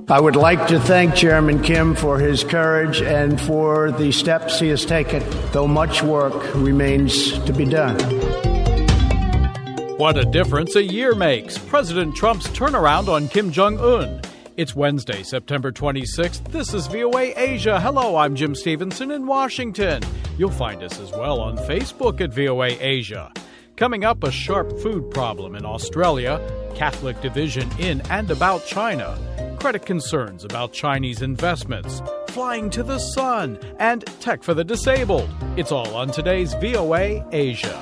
I would like to thank Chairman Kim for his courage and for the steps he has taken, though much work remains to be done. What a difference a year makes. President Trump's turnaround on Kim Jong-un. It's Wednesday, September 26th. This is VOA Asia. Hello, I'm Jim Stevenson in Washington. You'll find us as well on Facebook at VOA Asia. Coming up, a sharp food problem in Australia, Catholic division in and about China, credit concerns about Chinese investments, flying to the sun, and tech for the disabled. It's all on today's VOA Asia.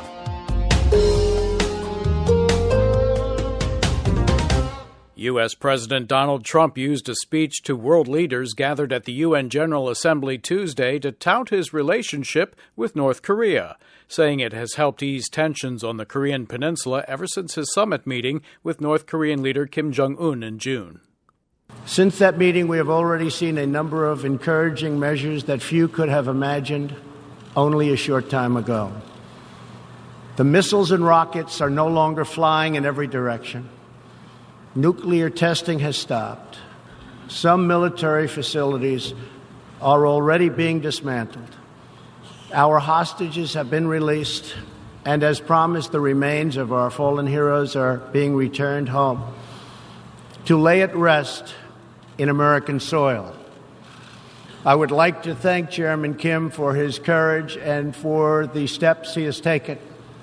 U.S. President Donald Trump used a speech to world leaders gathered at the UN General Assembly Tuesday to tout his relationship with North Korea, saying it has helped ease tensions on the Korean peninsula ever since his summit meeting with North Korean leader Kim Jong-un in June. Since that meeting, we have already seen a number of encouraging measures that few could have imagined only a short time ago. The missiles and rockets are no longer flying in every direction. Nuclear testing has stopped. Some military facilities are already being dismantled. Our hostages have been released, and as promised, the remains of our fallen heroes are being returned home to lay at rest in American soil. I would like to thank Chairman Kim for his courage and for the steps he has taken,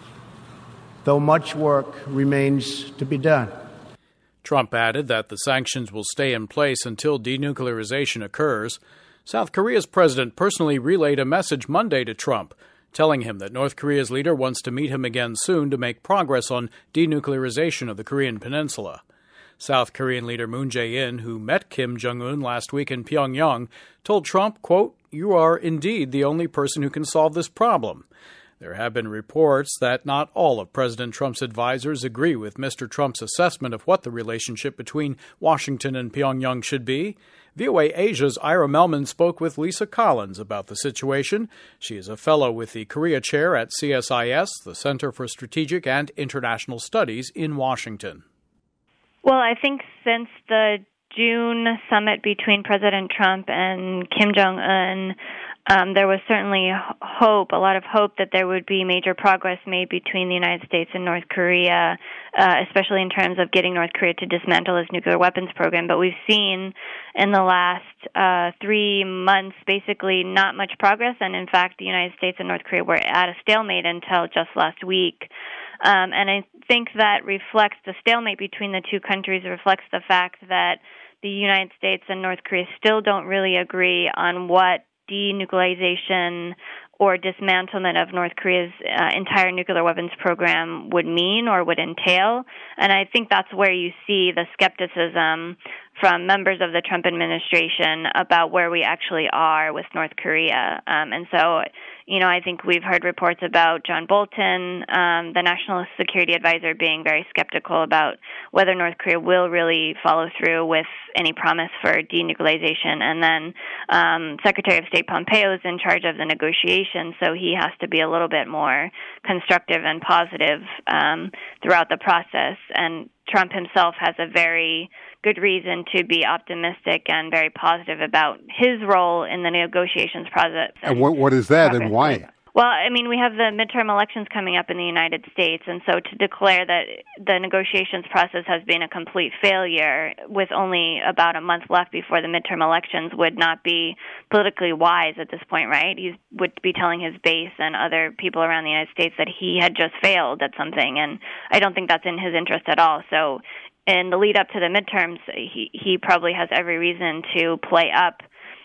though much work remains to be done. Trump added that the sanctions will stay in place until denuclearization occurs. South Korea's president personally relayed a message Monday to Trump, telling him that North Korea's leader wants to meet him again soon to make progress on denuclearization of the Korean peninsula. South Korean leader Moon Jae-in, who met Kim Jong-un last week in Pyongyang, told Trump, quote, "You are indeed the only person who can solve this problem." There have been reports that not all of President Trump's advisors agree with Mr. Trump's assessment of what the relationship between Washington and Pyongyang should be. VOA Asia's Ira Melman spoke with Lisa Collins about the situation. She is a fellow with the Korea Chair at CSIS, the Center for Strategic and International Studies in Washington. Well, I think since the June summit between President Trump and Kim Jong-un, there was certainly hope, a lot of hope that there would be major progress made between the United States and North Korea, especially in terms of getting North Korea to dismantle its nuclear weapons program. But we've seen in the last 3 months basically not much progress, and in fact the United States and North Korea were at a stalemate until just last week. And I think that reflects the stalemate between the two countries, reflects the fact that the United States and North Korea still don't really agree on what denuclearization or dismantlement of North Korea's entire nuclear weapons program would mean or would entail. And I think that's where you see the skepticism from members of the Trump administration about where we actually are with North Korea. And so, I think we've heard reports about John Bolton, the National Security Advisor, being very skeptical about whether North Korea will really follow through with any promise for denuclearization. And then Secretary of State Pompeo is in charge of the negotiations, so he has to be a little bit more constructive and positive throughout the process. And Trump himself has a very good reason to be optimistic and very positive about his role in the negotiations process. And what is that and why? Well, we have the midterm elections coming up in the United States, and so to declare that the negotiations process has been a complete failure with only about a month left before the midterm elections would not be politically wise at this point, right? He would be telling his base and other people around the United States that he had just failed at something, and I don't think that's in his interest at all. So in the lead up to the midterms, he probably has every reason to play up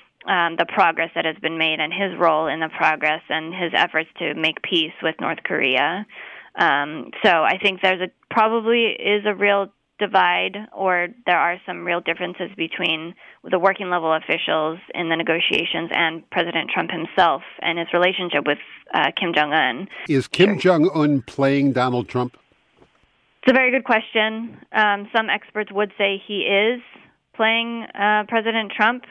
the progress that has been made and his role in the progress and his efforts to make peace with North Korea. So I think probably is a real divide, or there are some real differences between the working level officials in the negotiations and President Trump himself and his relationship with Kim Jong-un. Is Kim Jong-un playing Donald Trump? It's a very good question. Some experts would say he is playing President Trump,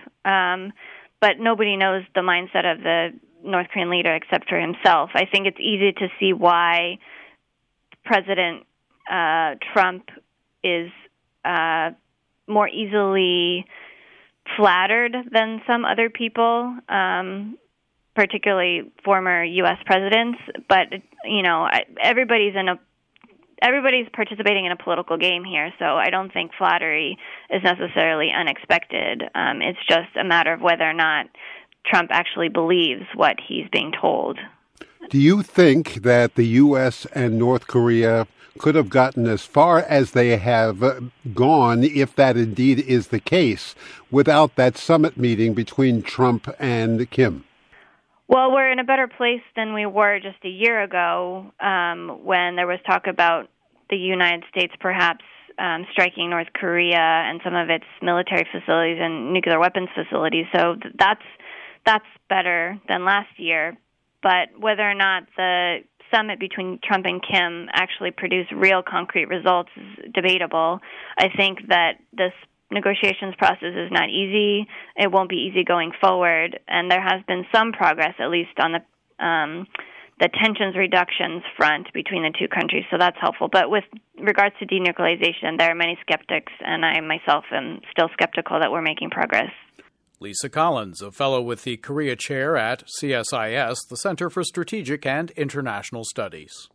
but nobody knows the mindset of the North Korean leader except for himself. I think it's easy to see why President Trump is more easily flattered than some other people, particularly former U.S. presidents. But, everybody's participating in a political game here, so I don't think flattery is necessarily unexpected. It's just a matter of whether or not Trump actually believes what he's being told. Do you think that the U.S. and North Korea could have gotten as far as they have gone, if that indeed is the case, without that summit meeting between Trump and Kim? Well, we're in a better place than we were just a year ago when there was talk about the United States perhaps striking North Korea and some of its military facilities and nuclear weapons facilities. So that's better than last year. But whether or not the summit between Trump and Kim actually produced real concrete results is debatable. I think that this negotiations process is not easy. It won't be easy going forward, and there has been some progress, at least on the tensions reductions front between the two countries, so that's helpful. But with regards to denuclearization, there are many skeptics, and I myself am still skeptical that we're making progress. Lisa Collins, a fellow with the Korea Chair at CSIS, the Center for Strategic and International Studies.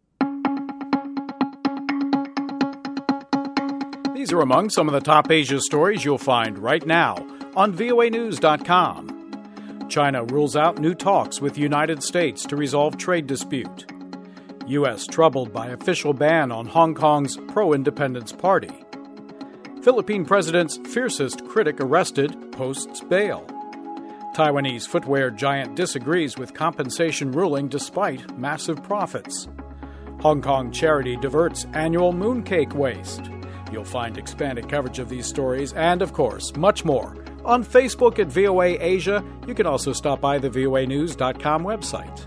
These are among some of the top Asia stories you'll find right now on voanews.com. China rules out new talks with United States to resolve trade dispute. U.S. troubled by official ban on Hong Kong's pro-independence party. Philippine president's fiercest critic arrested, posts bail. Taiwanese footwear giant disagrees with compensation ruling despite massive profits. Hong Kong charity diverts annual mooncake waste. You'll find expanded coverage of these stories and, of course, much more on Facebook at VOA Asia. You can also stop by the voanews.com website.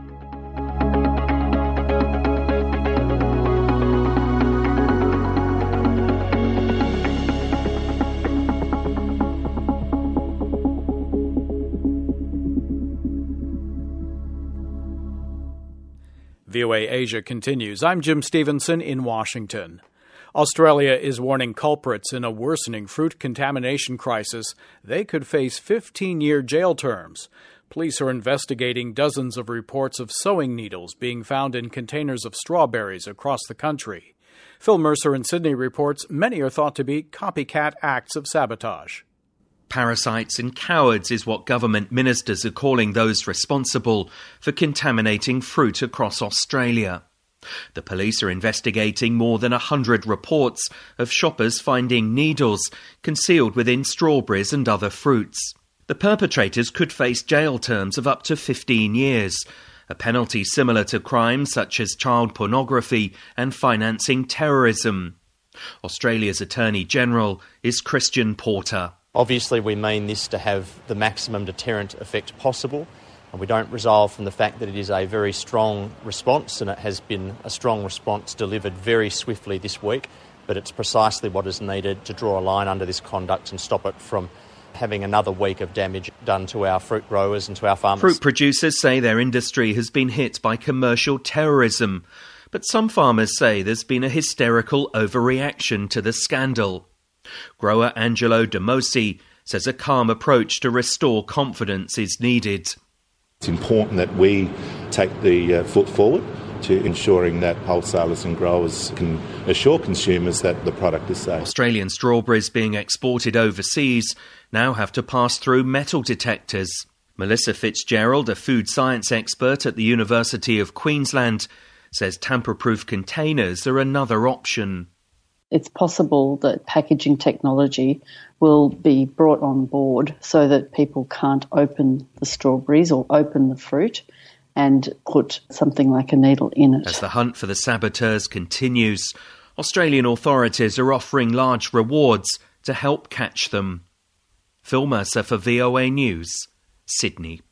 VOA Asia continues. I'm Jim Stevenson in Washington. Australia is warning culprits in a worsening fruit contamination crisis. They could face 15-year jail terms. Police are investigating dozens of reports of sewing needles being found in containers of strawberries across the country. Phil Mercer in Sydney reports many are thought to be copycat acts of sabotage. Parasites and cowards is what government ministers are calling those responsible for contaminating fruit across Australia. The police are investigating more than 100 reports of shoppers finding needles concealed within strawberries and other fruits. The perpetrators could face jail terms of up to 15 years, a penalty similar to crimes such as child pornography and financing terrorism. Australia's Attorney General is Christian Porter. Obviously, we mean this to have the maximum deterrent effect possible, and we don't resolve from the fact that it is a very strong response, and it has been a strong response delivered very swiftly this week, but it's precisely what is needed to draw a line under this conduct and stop it from having another week of damage done to our fruit growers and to our farmers. Fruit producers say their industry has been hit by commercial terrorism, but some farmers say there's been a hysterical overreaction to the scandal. Grower Angelo De Mosi says a calm approach to restore confidence is needed. It's important that we take the foot forward to ensuring that wholesalers and growers can assure consumers that the product is safe. Australian strawberries being exported overseas now have to pass through metal detectors. Melissa Fitzgerald, a food science expert at the University of Queensland, says tamper-proof containers are another option. It's possible that packaging technology will be brought on board so that people can't open the strawberries or open the fruit and put something like a needle in it. As the hunt for the saboteurs continues, Australian authorities are offering large rewards to help catch them. Phil Mercer for VOA News, Sydney.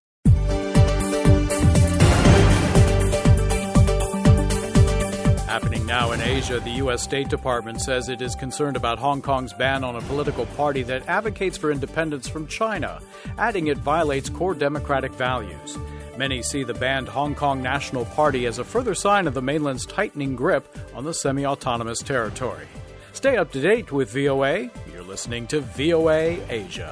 Happening now in Asia, the U.S. State Department says it is concerned about Hong Kong's ban on a political party that advocates for independence from China, adding it violates core democratic values. Many see the banned Hong Kong National Party as a further sign of the mainland's tightening grip on the semi-autonomous territory. Stay up to date with VOA. You're listening to VOA Asia.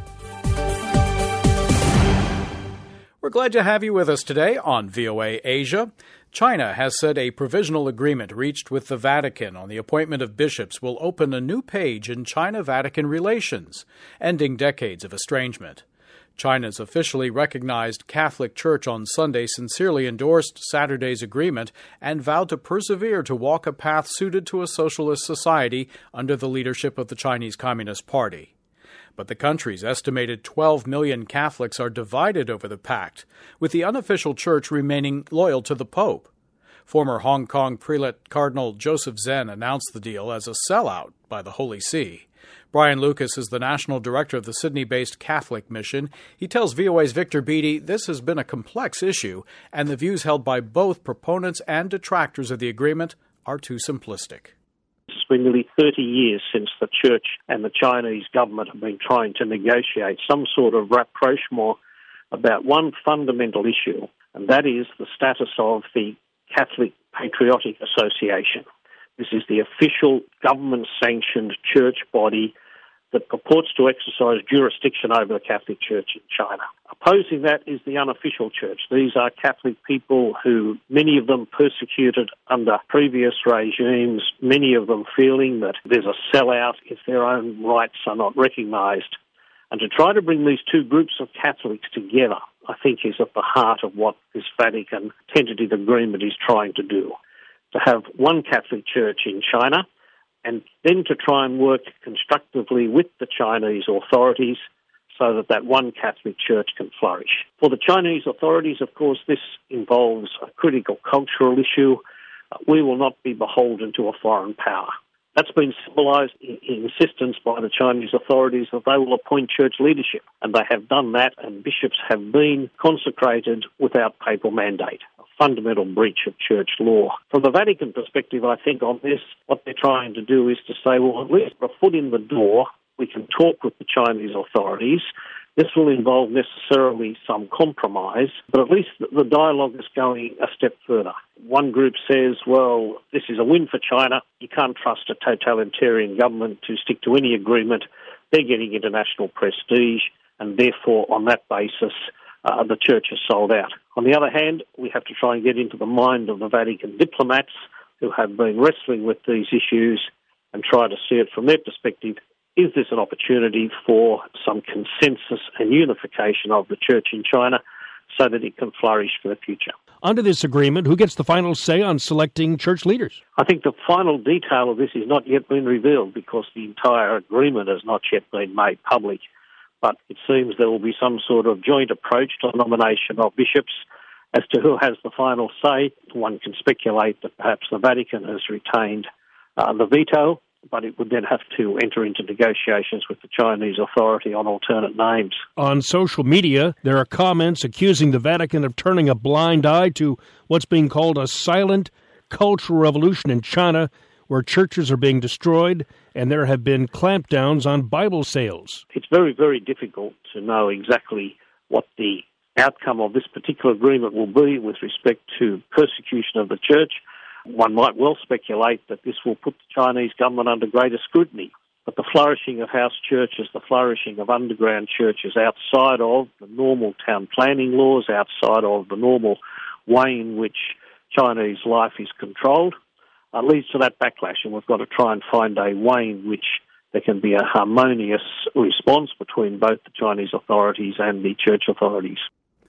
We're glad to have you with us today on VOA Asia. China has said a provisional agreement reached with the Vatican on the appointment of bishops will open a new page in China-Vatican relations, ending decades of estrangement. China's officially recognized Catholic Church on Sunday sincerely endorsed Saturday's agreement and vowed to persevere to walk a path suited to a socialist society under the leadership of the Chinese Communist Party. But the country's estimated 12 million Catholics are divided over the pact, with the unofficial church remaining loyal to the Pope. Former Hong Kong prelate Cardinal Joseph Zen announced the deal as a sellout by the Holy See. Brian Lucas is the national director of the Sydney-based Catholic Mission. He tells VOA's Victor Beattie this has been a complex issue, and the views held by both proponents and detractors of the agreement are too simplistic. It's been nearly 30 years since the Church and the Chinese government have been trying to negotiate some sort of rapprochement about one fundamental issue, and that is the status of the Catholic Patriotic Association. This is the official government-sanctioned church body that purports to exercise jurisdiction over the Catholic Church in China. Opposing that is the unofficial church. These are Catholic people who, many of them persecuted under previous regimes, many of them feeling that there's a sellout if their own rights are not recognised. And to try to bring these two groups of Catholics together, I think, is at the heart of what this Vatican tentative agreement is trying to do. To have one Catholic Church in China, and then to try and work constructively with the Chinese authorities so that that one Catholic Church can flourish. For the Chinese authorities, of course, this involves a critical cultural issue. We will not be beholden to a foreign power. That's been symbolised in insistence by the Chinese authorities that they will appoint church leadership, and they have done that, and bishops have been consecrated without papal mandate. Fundamental breach of church law. From the Vatican perspective, I think on this, what they're trying to do is to say, well, at least a foot in the door, we can talk with the Chinese authorities. This will involve necessarily some compromise, but at least the dialogue is going a step further. One group says, well, this is a win for China. You can't trust a totalitarian government to stick to any agreement. They're getting international prestige, and therefore, on that basis, the church is sold out. On the other hand, we have to try and get into the mind of the Vatican diplomats who have been wrestling with these issues and try to see it from their perspective. Is this an opportunity for some consensus and unification of the church in China so that it can flourish for the future? Under this agreement, who gets the final say on selecting church leaders? I think the final detail of this has not yet been revealed because the entire agreement has not yet been made public. But it seems there will be some sort of joint approach to the nomination of bishops. As to who has the final say, one can speculate that perhaps the Vatican has retained the veto, but it would then have to enter into negotiations with the Chinese authority on alternate names. On social media, there are comments accusing the Vatican of turning a blind eye to what's being called a silent cultural revolution in China, where churches are being destroyed and there have been clampdowns on Bible sales. It's very, very difficult to know exactly what the outcome of this particular agreement will be with respect to persecution of the church. One might well speculate that this will put the Chinese government under greater scrutiny. But the flourishing of house churches, the flourishing of underground churches outside of the normal town planning laws, outside of the normal way in which Chinese life is controlled, leads to that backlash, and we've got to try and find a way in which there can be a harmonious response between both the Chinese authorities and the church authorities.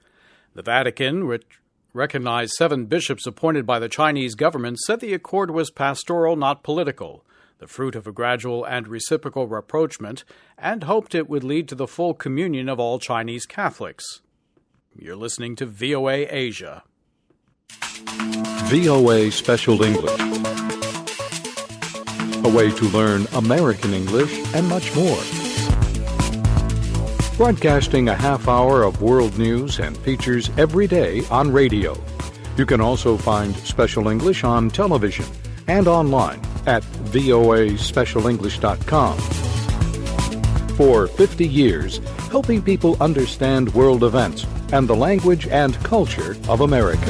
The Vatican, which recognized 7 bishops appointed by the Chinese government, said the accord was pastoral, not political, the fruit of a gradual and reciprocal rapprochement, and hoped it would lead to the full communion of all Chinese Catholics. You're listening to VOA Asia. VOA Special English. A way to learn American English and much more. Broadcasting a half hour of world news and features every day on radio. You can also find Special English on television and online at voaspecialenglish.com. For 50 years, helping people understand world events and the language and culture of America.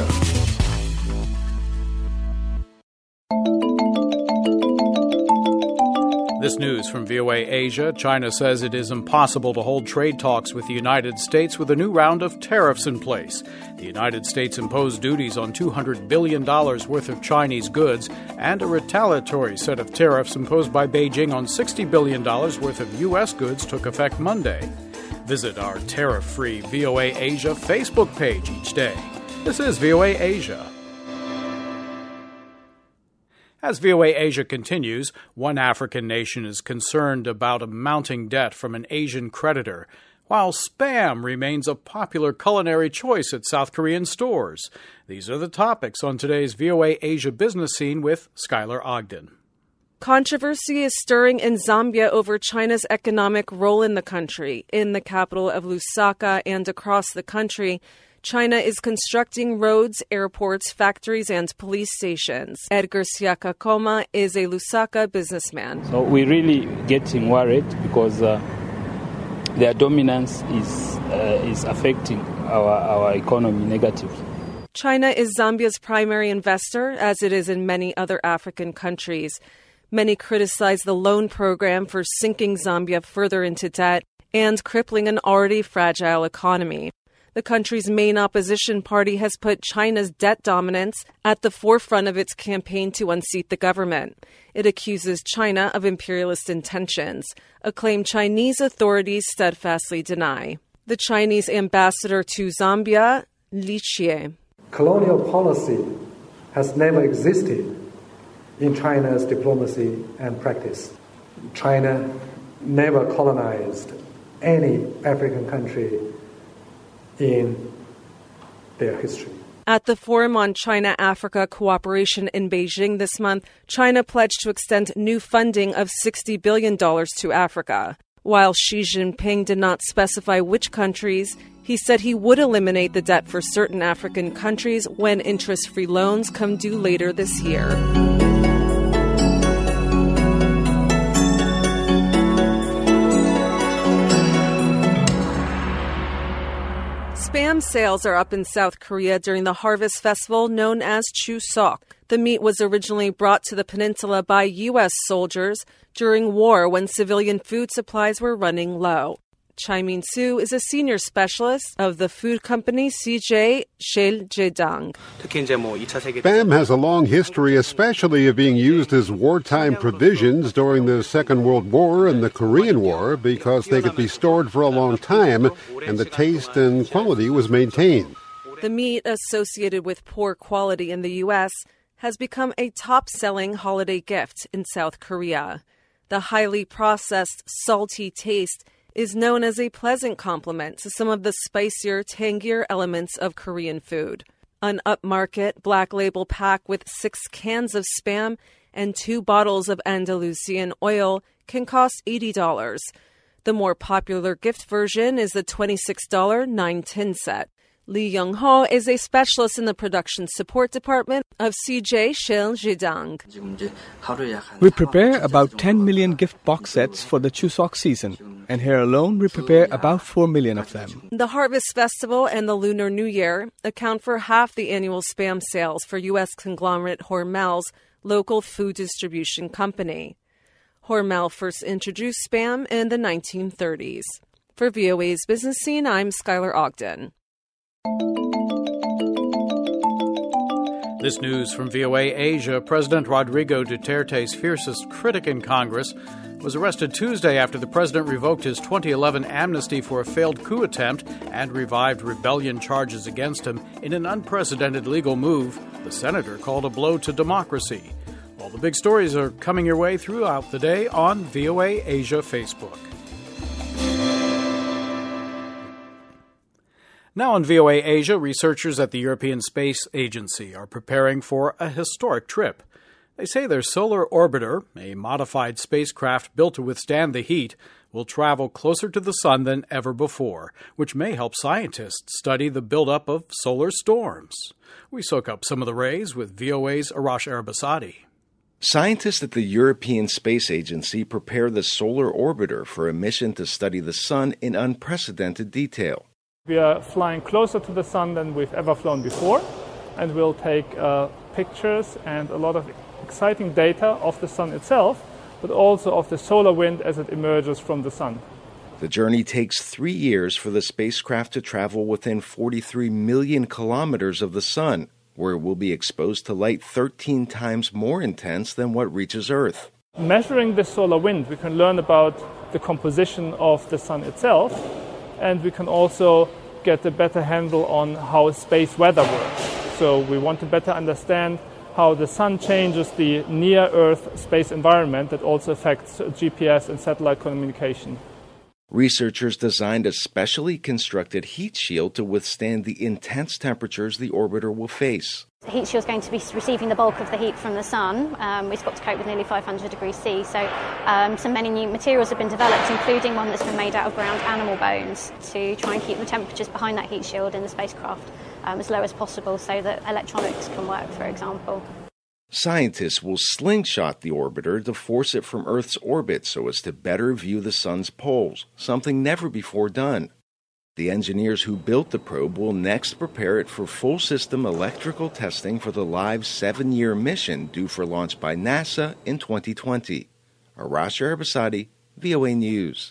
This news from VOA Asia. China says it is impossible to hold trade talks with the United States with a new round of tariffs in place. The United States imposed duties on $200 billion worth of Chinese goods and a retaliatory set of tariffs imposed by Beijing on $60 billion worth of U.S. goods took effect Monday. Visit our tariff-free VOA Asia Facebook page each day. This is VOA Asia. As VOA Asia continues, one African nation is concerned about a mounting debt from an Asian creditor, while Spam remains a popular culinary choice at South Korean stores. These are the topics on today's VOA Asia Business Scene with Skylar Ogden. Controversy is stirring in Zambia over China's economic role in the country. In the capital of Lusaka and across the country, China is constructing roads, airports, factories, and police stations. Edgar Siakakoma is a Lusaka businessman. So we're really getting worried because their dominance is affecting our economy negatively. China is Zambia's primary investor, as it is in many other African countries. Many criticize the loan program for sinking Zambia further into debt and crippling an already fragile economy. The country's main opposition party has put China's debt dominance at the forefront of its campaign to unseat the government. It accuses China of imperialist intentions, a claim Chinese authorities steadfastly deny. The Chinese ambassador to Zambia, Li Xie. Colonial policy has never existed in China's diplomacy and practice. China never colonized any African country in their history. At the Forum on China-Africa Cooperation in Beijing this month, China pledged to extend new funding of $60 billion to Africa. While Xi Jinping did not specify which countries, he said he would eliminate the debt for certain African countries when interest-free loans come due later this year. Spam sales are up in South Korea during the harvest festival known as Chuseok. The meat was originally brought to the peninsula by U.S. soldiers during war when civilian food supplies were running low. Chai-Min Soo is a senior specialist of the food company CJ Seuljedang. Spam has a long history, especially of being used as wartime provisions during the Second World War and the Korean War because they could be stored for a long time and the taste and quality was maintained. The meat associated with poor quality in the U.S. has become a top-selling holiday gift in South Korea. The highly processed, salty taste is known as a pleasant complement to some of the spicier, tangier elements of Korean food. An upmarket black label pack with 6 cans of Spam and 2 bottles of Andalusian oil can cost $80. The more popular gift version is the $26 9-tin set. Lee Young-ho is a specialist in the production support department of CJ Seuljedang. We prepare about 10 million gift box sets for the Chuseok season, and here alone we prepare about 4 million of them. The Harvest Festival and the Lunar New Year account for half the annual Spam sales for U.S. conglomerate Hormel's local food distribution company. Hormel first introduced Spam in the 1930s. For VOA's Business Scene, I'm Skylar Ogden. This news from VOA Asia. President Rodrigo Duterte's fiercest critic in Congress was arrested Tuesday after the president revoked his 2011 amnesty for a failed coup attempt and revived rebellion charges against him in an unprecedented legal move the senator called a blow to democracy. All the big stories are coming your way throughout the day on VOA Asia Facebook. Now on VOA Asia, researchers at the European Space Agency are preparing for a historic trip. They say their Solar Orbiter, a modified spacecraft built to withstand the heat, will travel closer to the sun than ever before, which may help scientists study the buildup of solar storms. We soak up some of the rays with VOA's Arash Arabasadi. Scientists at the European Space Agency prepare the Solar Orbiter for a mission to study the sun in unprecedented detail. We are flying closer to the sun than we've ever flown before, and we'll take pictures and a lot of exciting data of the sun itself, but also of the solar wind as it emerges from the sun. The journey takes 3 years for the spacecraft to travel within 43 million kilometers of the sun, where it will be exposed to light 13 times more intense than what reaches Earth. Measuring the solar wind, we can learn about the composition of the sun itself, and we can also get a better handle on how space weather works. So we want to better understand how the sun changes the near-Earth space environment that also affects GPS and satellite communication. Researchers designed a specially constructed heat shield to withstand the intense temperatures the orbiter will face. The heat shield is going to be receiving the bulk of the heat from the sun. It's got to cope with nearly 500 degrees C. So many new materials have been developed, including one that's been made out of ground animal bones, to try and keep the temperatures behind that heat shield in the spacecraft as low as possible so that electronics can work, for example. Scientists will slingshot the orbiter to force it from Earth's orbit so as to better view the sun's poles, something never before done. The engineers who built the probe will next prepare it for full system electrical testing for the live 7-year mission due for launch by NASA in 2020. Arash Arabasadi, VOA News.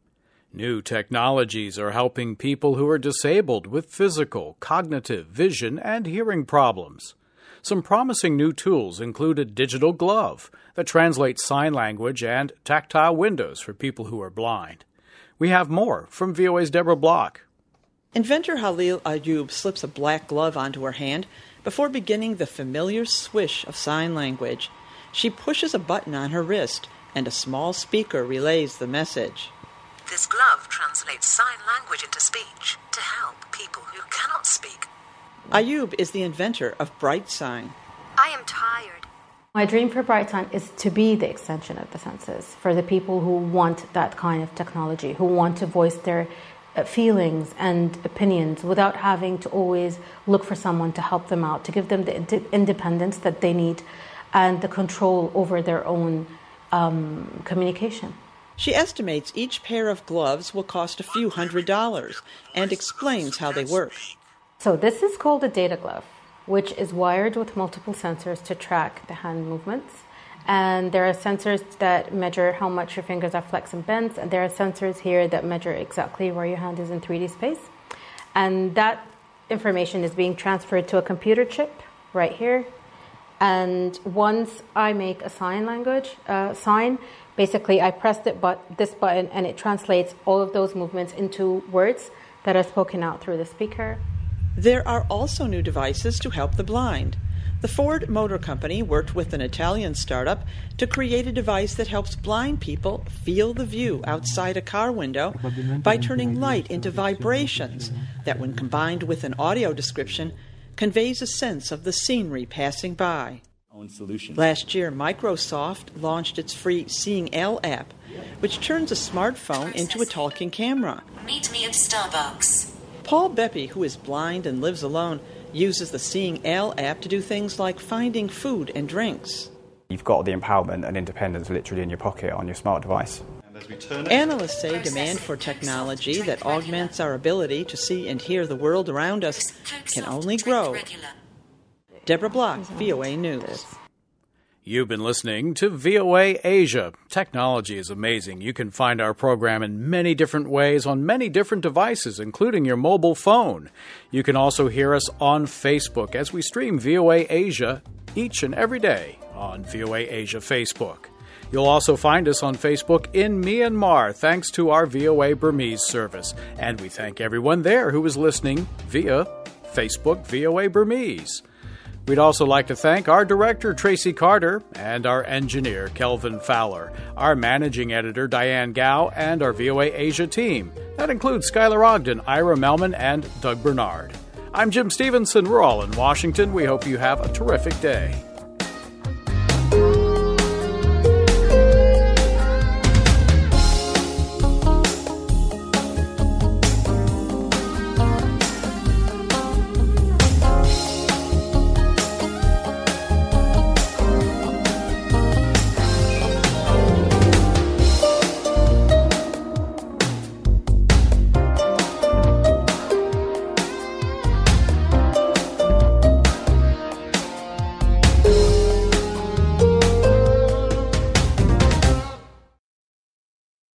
New technologies are helping people who are disabled with physical, cognitive, vision, and hearing problems. Some promising new tools include a digital glove that translates sign language and tactile windows for people who are blind. We have more from VOA's Deborah Block. Inventor Halil Ayub slips a black glove onto her hand before beginning the familiar swish of sign language. She pushes a button on her wrist, and a small speaker relays the message. This glove translates sign language into speech to help people who cannot speak. Ayub is the inventor of BrightSign. I am tired. My dream for BrightSign is to be the extension of the senses for the people who want that kind of technology, who want to voice their feelings and opinions without having to always look for someone to help them out, to give them the independence that they need and the control over their own communication. She estimates each pair of gloves will cost a few $100s and explains how they work. So this is called a data glove, which is wired with multiple sensors to track the hand movements. And there are sensors that measure how much your fingers are flexed and bent. And there are sensors here that measure exactly where your hand is in 3D space. And that information is being transferred to a computer chip right here. And once I make a sign language sign, basically I press this button and it translates all of those movements into words that are spoken out through the speaker. There are also new devices to help the blind. The Ford Motor Company worked with an Italian startup to create a device that helps blind people feel the view outside a car window by turning light into vibrations that, when combined with an audio description, conveys a sense of the scenery passing by. Last year, Microsoft launched its free Seeing L app, which turns a smartphone into a talking camera. Meet me at Starbucks. Paul Beppe, who is blind and lives alone, uses the Seeing L app to do things like finding food and drinks. You've got the empowerment and independence literally in your pocket on your smart device. Analysts say demand for technology that augments our ability to see and hear the world around us can only grow. Deborah Block, VOA News. You've been listening to VOA Asia. Technology is amazing. You can find our program in many different ways on many different devices, including your mobile phone. You can also hear us on Facebook as we stream VOA Asia each and every day on VOA Asia Facebook. You'll also find us on Facebook in Myanmar, thanks to our VOA Burmese service. And we thank everyone there who is listening via Facebook VOA Burmese. We'd also like to thank our director, Tracy Carter, and our engineer, Kelvin Fowler, our managing editor, Diane Gao, and our VOA Asia team. That includes Skylar Ogden, Ira Melman, and Doug Bernard. I'm Jim Stevenson. We're all in Washington. We hope you have a terrific day.